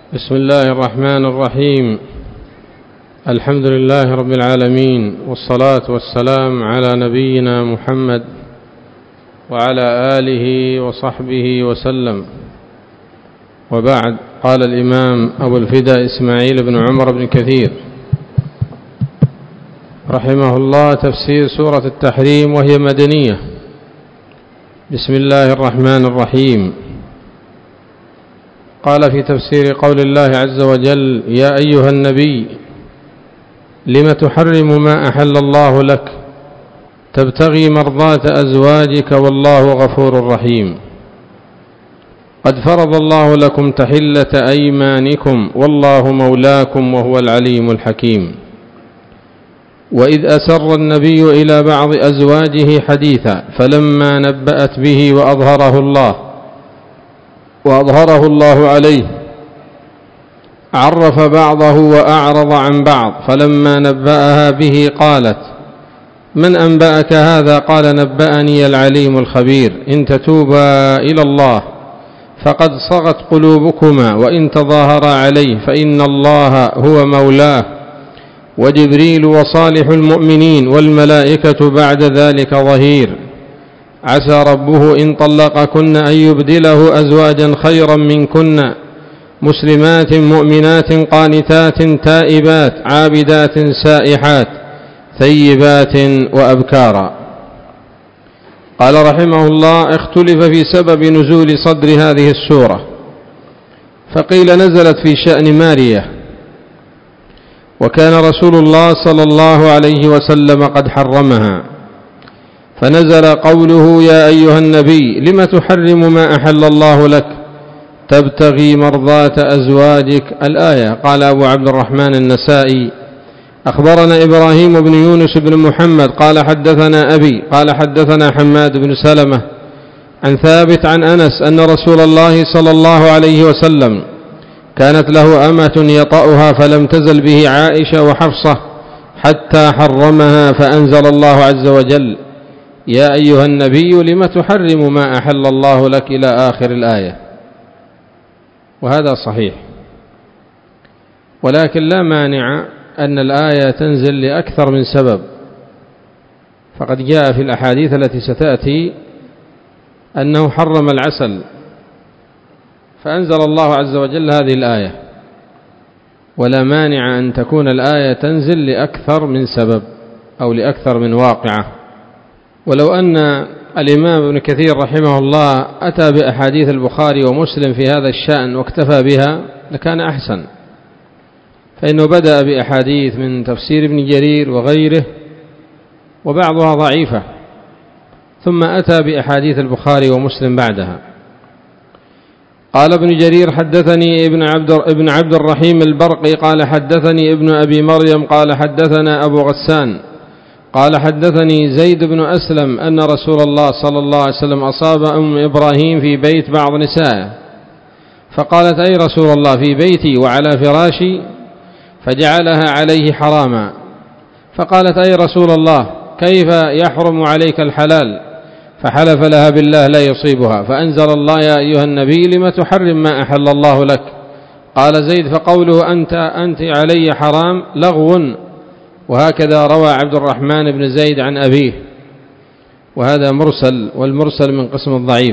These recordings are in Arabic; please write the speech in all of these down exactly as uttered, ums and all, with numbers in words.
بسم الله الرحمن الرحيم. الحمد لله رب العالمين، والصلاة والسلام على نبينا محمد وعلى آله وصحبه وسلم، وبعد. قال الإمام أبو الفداء إسماعيل بن عمر بن كثير رحمه الله: تفسير سورة التحريم وهي مدنية. بسم الله الرحمن الرحيم. قال في تفسير قول الله عز وجل: يا أيها النبي لم تحرم ما أحل الله لك تبتغي مرضاة أزواجك والله غفور رحيم. قد فرض الله لكم تحلة أيمانكم والله مولاكم وهو العليم الحكيم. وإذ أسر النبي إلى بعض أزواجه حديثا فلما نبأت به وأظهره الله وأظهره الله عليه عرف بعضه وأعرض عن بعض، فلما نبأها به قالت: من أنبأك هذا؟ قال: نبأني العليم الخبير. إن تتوبا إلى الله فقد صغت قلوبكما وإن تظاهرا عليه فإن الله هو مولاه وجبريل وصالح المؤمنين والملائكة بعد ذلك ظهير. عسى ربه إن طلقكن أن يبدله أزواجا خيرا منكن مسلمات مؤمنات قانتات تائبات عابدات سائحات ثيبات وأبكارا. قال رحمه الله: اختلف في سبب نزول صدر هذه السورة، فقيل نزلت في شأن مارية، وكان رسول الله صلى الله عليه وسلم قد حرمها، فنزل قوله: يا أيها النبي لم تحرم ما أحل الله لك تبتغي مرضاة أزواجك، الآية. قال أبو عبد الرحمن النسائي: أخبرنا إبراهيم بن يونس بن محمد قال حدثنا أبي قال حدثنا حماد بن سلمة عن ثابت عن أنس أن رسول الله صلى الله عليه وسلم كانت له أمة يطأها فلم تزل به عائشة وحفصة حتى حرمها، فأنزل الله عز وجل: يا أيها النبي لم تحرم ما أحل الله لك إلى آخر الآية. وهذا صحيح، ولكن لا مانع أن الآية تنزل لأكثر من سبب، فقد جاء في الأحاديث التي ستأتي أنه حرم العسل فأنزل الله عز وجل هذه الآية، ولا مانع أن تكون الآية تنزل لأكثر من سبب أو لأكثر من واقعة. ولو أن الإمام ابن كثير رحمه الله أتى بأحاديث البخاري ومسلم في هذا الشأن واكتفى بها لكان أحسن، فإنه بدأ بأحاديث من تفسير ابن جرير وغيره وبعضها ضعيفة، ثم أتى بأحاديث البخاري ومسلم بعدها. قال ابن جرير: حدثني ابن عبد, ابن عبد الرحيم البرقي قال حدثني ابن أبي مريم قال حدثنا أبو غسان قال حدثني زيد بن أسلم أن رسول الله صلى الله عليه وسلم أصاب أم إبراهيم في بيت بعض نسائه، فقالت: أي رسول الله، في بيتي وعلى فراشي، فجعلها عليه حراما. فقالت: أي رسول الله، كيف يحرم عليك الحلال؟ فحلف لها بالله لا يصيبها، فأنزل الله: يا أيها النبي لم تحرم ما أحل الله لك؟ قال زيد: فقوله أنت أنت علي حرام لغو. وهكذا روى عبد الرحمن بن زيد عن أبيه، وهذا مرسل، والمرسل من قسم الضعيف،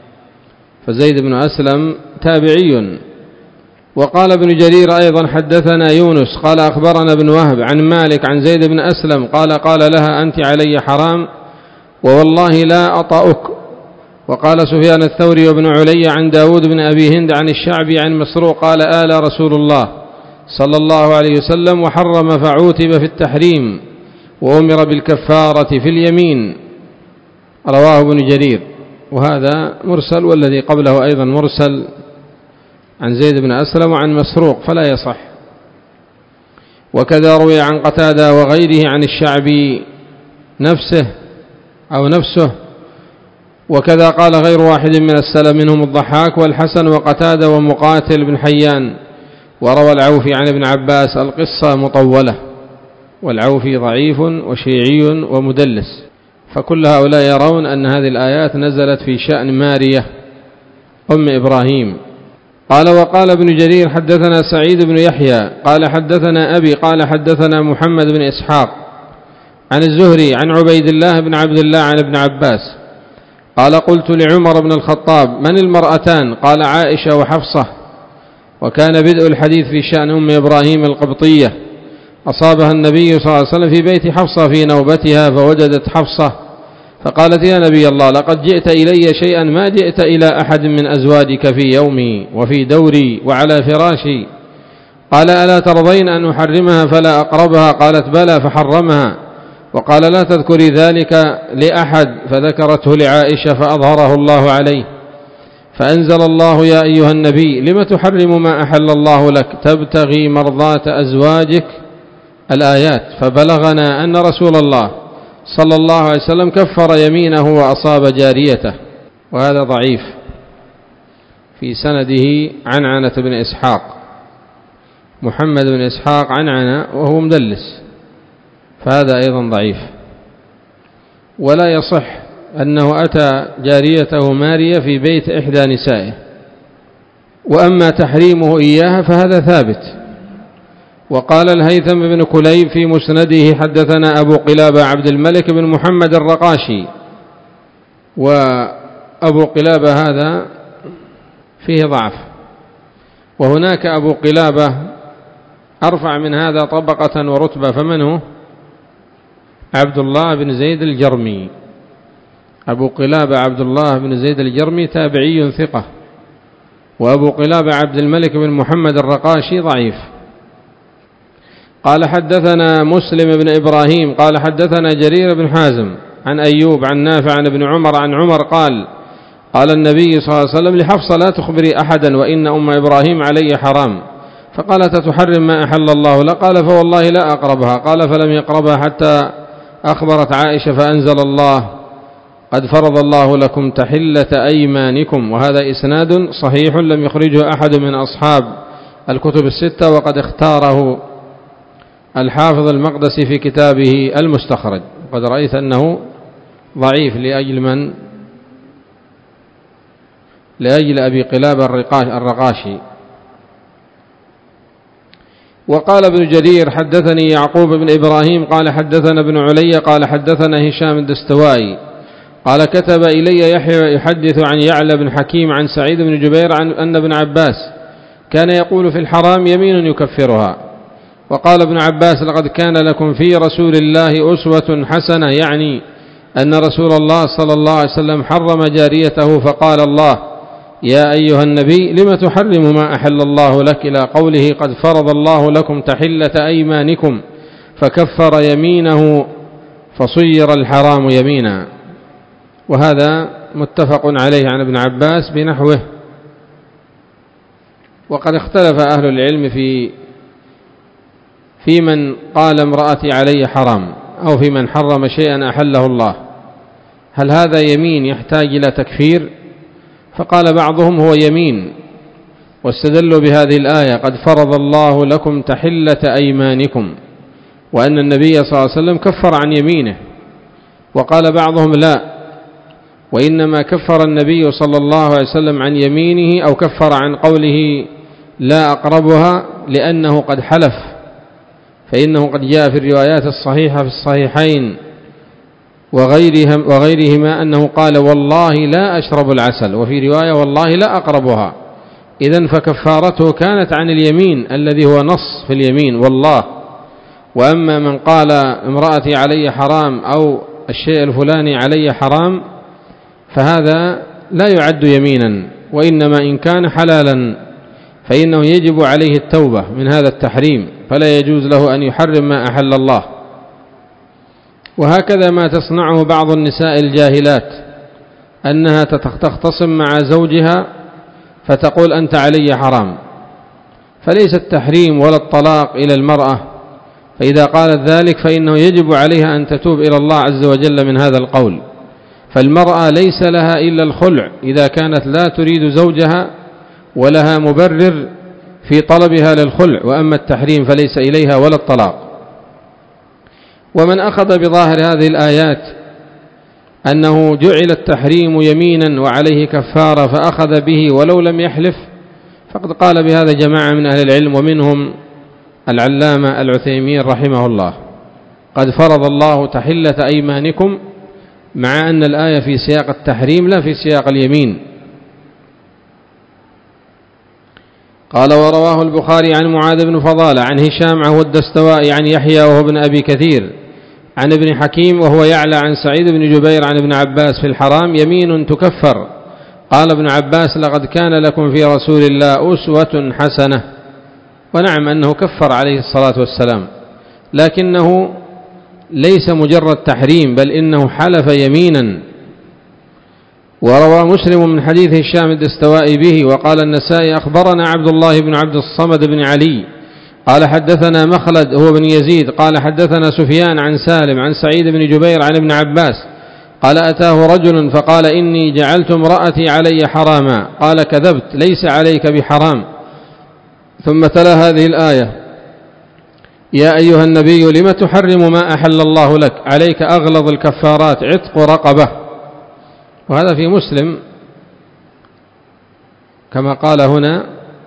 فزيد بن أسلم تابعي. وقال ابن جرير أيضا: حدثنا يونس قال أخبرنا ابن وهب عن مالك عن زيد بن أسلم قال: قال لها: أنت علي حرام ووالله لا أطأك. وقال سفيان الثوري وابن علي عن داود بن أبي هند عن الشعبي عن مسروق قال: آل رسول الله صلى الله عليه وسلم وحرم فعوتب في التحريم وأمر بالكفارة في اليمين. رواه ابن جرير، وهذا مرسل، والذي قبله أيضا مرسل عن زيد بن أسلم وعن مسروق فلا يصح. وكذا روي عن قتادة وغيره عن الشعبي نفسه أو نفسه، وكذا قال غير واحد من السلف منهم الضحاك والحسن وقتادة ومقاتل بن حيان. وروى العوفي عن ابن عباس القصة مطولة، والعوفي ضعيف وشيعي ومدلس، فكل هؤلاء يرون أن هذه الآيات نزلت في شأن مارية أم إبراهيم. قال وقال ابن جرير حدثنا سعيد بن يحيى قال حدثنا أبي قال حدثنا محمد بن إسحاق عن الزهري عن عبيد الله بن عبد الله عن ابن عباس قال قلت لعمر بن الخطاب من المرأتان؟ قال عائشة وحفصة. وكان بدء الحديث في شأن أم إبراهيم القبطية، أصابها النبي صلى الله عليه وسلم في بيت حفصة في نوبتها فوجدت حفصة فقالت يا نبي الله لقد جئت إلي شيئا ما جئت إلى أحد من أزواجك في يومي وفي دوري وعلى فراشي. قال ألا ترضين أن أحرمها فلا أقربها؟ قالت بلى فحرمها. وقال لا تذكري ذلك لأحد فذكرته لعائشة فأظهره الله عليه فأنزل الله يا أيها النبي لم تحرم ما أحل الله لك تبتغي مرضات أزواجك الآيات. فبلغنا أن رسول الله صلى الله عليه وسلم كفر يمينه وأصاب جاريته. وهذا ضعيف في سنده عنعنة بن إسحاق، محمد بن إسحاق عنعنة وهو مدلس، فهذا أيضا ضعيف. ولا يصح أنه أتى جاريته مارية في بيت إحدى نسائه. وأما تحريمه إياها فهذا ثابت. وقال الهيثم بن كليب في مسنده حدثنا أبو قلابة عبد الملك بن محمد الرقاشي، وأبو قلابة هذا فيه ضعف، وهناك أبو قلابة أرفع من هذا طبقة ورتبة، فمن هو؟ عبد الله بن زيد الجرمي. أبو قلابة عبد الله بن زيد الجرمي تابعي ثقة، وأبو قلابة عبد الملك بن محمد الرقاشي ضعيف. قال حدثنا مسلم بن إبراهيم قال حدثنا جرير بن حازم عن أيوب عن نافع عن ابن عمر عن عمر قال قال النبي صلى الله عليه وسلم لحفصة لا تخبري أحدا وإن أم إبراهيم علي حرام. فقالت تحرم ما أحل الله لا؟ قال فوالله لا أقربها. قال فلم يقربها حتى أخبرت عائشة فأنزل الله قد فرض الله لكم تحلة أيمانكم. وهذا إسناد صحيح لم يخرجه أحد من أصحاب الكتب الستة، وقد اختاره الحافظ المقدسي في كتابه المستخرج. وقد رأيت أنه ضعيف لأجل من؟ لأجل أبي قلابة الرقاشي. وقال ابن جرير حدثني يعقوب بن إبراهيم قال حدثنا ابن علي قال حدثنا هشام الدستوائي قال كتب إلي يحيى يحدث عن يعلى بن حكيم عن سعيد بن جبير عن أن ابن عباس كان يقول في الحرام يمين يكفرها. وقال ابن عباس لقد كان لكم في رسول الله أسوة حسنة، يعني أن رسول الله صلى الله عليه وسلم حرم جاريته فقال الله يا أيها النبي لم تحرم ما أحل الله لك إلى قوله قد فرض الله لكم تحلة أيمانكم فكفر يمينه فصير الحرام يمينا. وهذا متفق عليه عن ابن عباس بنحوه. وقد اختلف أهل العلم في في من قال امرأتي علي حرام أو في من حرم شيئا أحله الله، هل هذا يمين يحتاج إلى تكفير؟ فقال بعضهم هو يمين، واستدلوا بهذه الآية قد فرض الله لكم تحلة أيمانكم، وأن النبي صلى الله عليه وسلم كفر عن يمينه. وقال بعضهم لا، وإنما كفر النبي صلى الله عليه وسلم عن يمينه أو كفر عن قوله لا أقربها لأنه قد حلف، فإنه قد جاء في الروايات الصحيحة في الصحيحين وغيرهم وغيرهما أنه قال والله لا أشرب العسل، وفي رواية والله لا أقربها. إذن فكفارته كانت عن اليمين الذي هو نص في اليمين والله. وأما من قال امرأتي علي حرام أو الشيء الفلاني علي حرام فهذا لا يعد يمينا، وإنما إن كان حلالا فإنه يجب عليه التوبة من هذا التحريم، فلا يجوز له أن يحرم ما أحل الله. وهكذا ما تصنعه بعض النساء الجاهلات، أنها تختصم مع زوجها فتقول أنت علي حرام، فليس التحريم ولا الطلاق إلى المرأة، فإذا قالت ذلك فإنه يجب عليها أن تتوب إلى الله عز وجل من هذا القول. فالمرأة ليس لها إلا الخلع إذا كانت لا تريد زوجها ولها مبرر في طلبها للخلع، وأما التحريم فليس إليها ولا الطلاق. ومن أخذ بظاهر هذه الآيات أنه جعل التحريم يمينا وعليه كفارة فأخذ به ولو لم يحلف، فقد قال بهذا جماعة من أهل العلم ومنهم العلامة العثيمين رحمه الله. قد فرض الله تحلة أيمانكم، مع أن الآية في سياق التحريم لا في سياق اليمين. قال ورواه البخاري عن معاذ بن فضالة عن هشام عن الدستوائي عن يحيى وهو ابن أبي كثير عن ابن حكيم وهو يعلى عن سعيد بن جبير عن ابن عباس في الحرام يمين تكفر. قال ابن عباس لقد كان لكم في رسول الله أسوة حسنة. ونعم أنه كفر عليه الصلاة والسلام، لكنه ليس مجرد تحريم، بل إنه حلف يمينا. وروى مسلم من حديث هشام الدستوائي به. وقال النسائي أخبرنا عبد الله بن عبد الصمد بن علي قال حدثنا مخلد هو بن يزيد قال حدثنا سفيان عن سالم عن سعيد بن جبير عن ابن عباس قال أتاه رجل فقال إني جعلت امرأتي علي حراما. قال كذبت، ليس عليك بحرام. ثم تلا هذه الآية يا أيها النبي لم تحرم ما أحل الله لك، عليك أغلظ الكفارات عتق رقبة. وهذا في مسلم كما قال هنا،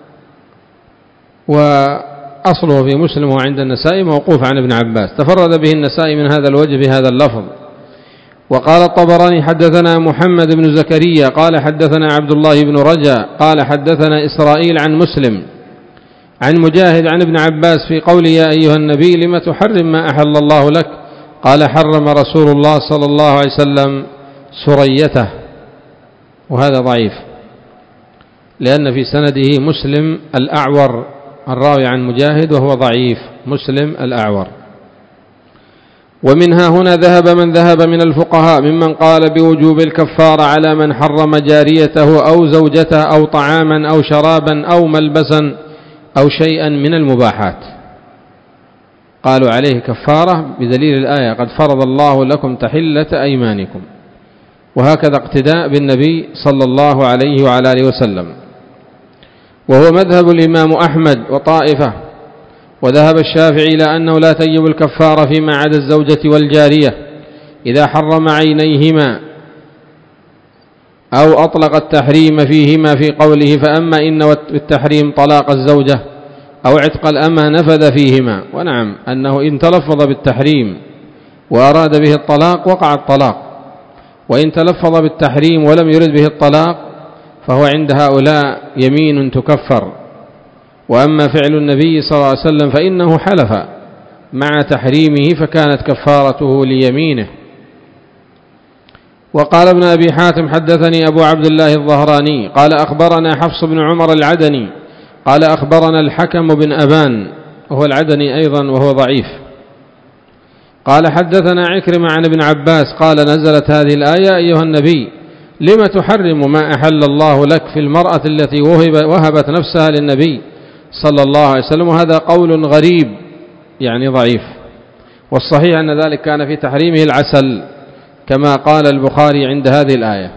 وأصله في مسلم وعند النسائي موقوف عن ابن عباس، تفرد به النسائي من هذا الوجه بهذا اللفظ. وقال الطبراني حدثنا محمد بن زكريا قال حدثنا عبد الله بن رجاء قال حدثنا إسرائيل عن مسلم عن مجاهد عن ابن عباس في قول يا أيها النبي لم تحرم ما أحل الله لك، قال حرم رسول الله صلى الله عليه وسلم سريته. وهذا ضعيف، لأن في سنده مسلم الأعور الراوي عن مجاهد وهو ضعيف، مسلم الأعور. ومنها هنا ذهب من ذهب من الفقهاء ممن قال بوجوب الكفارة على من حرم جاريته أو زوجته أو طعاما أو شرابا أو ملبسا أو شيئا من المباحات، قالوا عليه كفارة بدليل الآية قد فرض الله لكم تحلة أيمانكم. وهكذا اقتداء بالنبي صلى الله عليه وعلى آله وسلم. وهو مذهب الإمام أحمد وطائفة. وذهب الشافعي إلى أنه لا تجب الكفارة فيما عدا الزوجة والجارية إذا حرم عينيهما أو أطلق التحريم فيهما في قوله فأما إن بالتحريم طلاق الزوجة أو عتق الأمة نفذ فيهما. ونعم أنه إن تلفظ بالتحريم وأراد به الطلاق وقع الطلاق، وإن تلفظ بالتحريم ولم يرد به الطلاق فهو عند هؤلاء يمين تكفر. وأما فعل النبي صلى الله عليه وسلم فإنه حلف مع تحريمه فكانت كفارته ليمينه. وقال ابن أبي حاتم حدثني أبو عبد الله الظهراني قال أخبرنا حفص بن عمر العدني قال أخبرنا الحكم بن أبان وهو العدني أيضا وهو ضعيف قال حدثنا عكرمة عن ابن عباس قال نزلت هذه الآية أيها النبي لم تحرم ما أحل الله لك في المرأة التي وهبت نفسها للنبي صلى الله عليه وسلم. وهذا قول غريب يعني ضعيف، والصحيح أن ذلك كان في تحريمه العسل كما قال البخاري عند هذه الآية.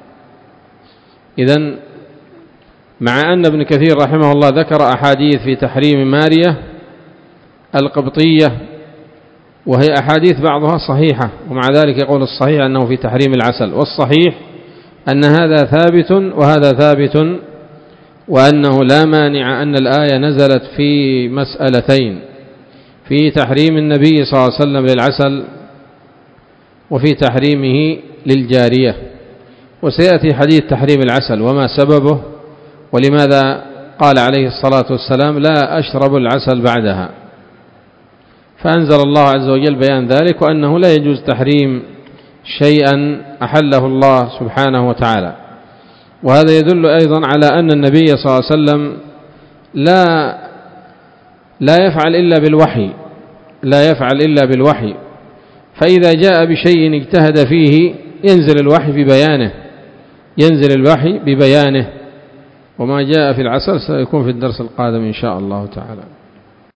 إذن مع أن ابن كثير رحمه الله ذكر أحاديث في تحريم مارية القبطية وهي أحاديث بعضها صحيحة، ومع ذلك يقول الصحيح أنه في تحريم العسل، والصحيح أن هذا ثابت وهذا ثابت، وأنه لا مانع أن الآية نزلت في مسألتين: في تحريم النبي صلى الله عليه وسلم للعسل وفي تحريمه للجارية. وسيأتي حديث تحريم العسل وما سببه ولماذا قال عليه الصلاة والسلام لا أشرب العسل بعدها، فأنزل الله عز وجل بيان ذلك وأنه لا يجوز تحريم شيئا أحله الله سبحانه وتعالى. وهذا يدل أيضا على أن النبي صلى الله عليه وسلم لا لا يفعل إلا بالوحي لا يفعل إلا بالوحي فإذا جاء بشيء اجتهد فيه ينزل الوحي ببيانه ينزل الوحي ببيانه وما جاء في العسل سيكون في الدرس القادم إن شاء الله تعالى.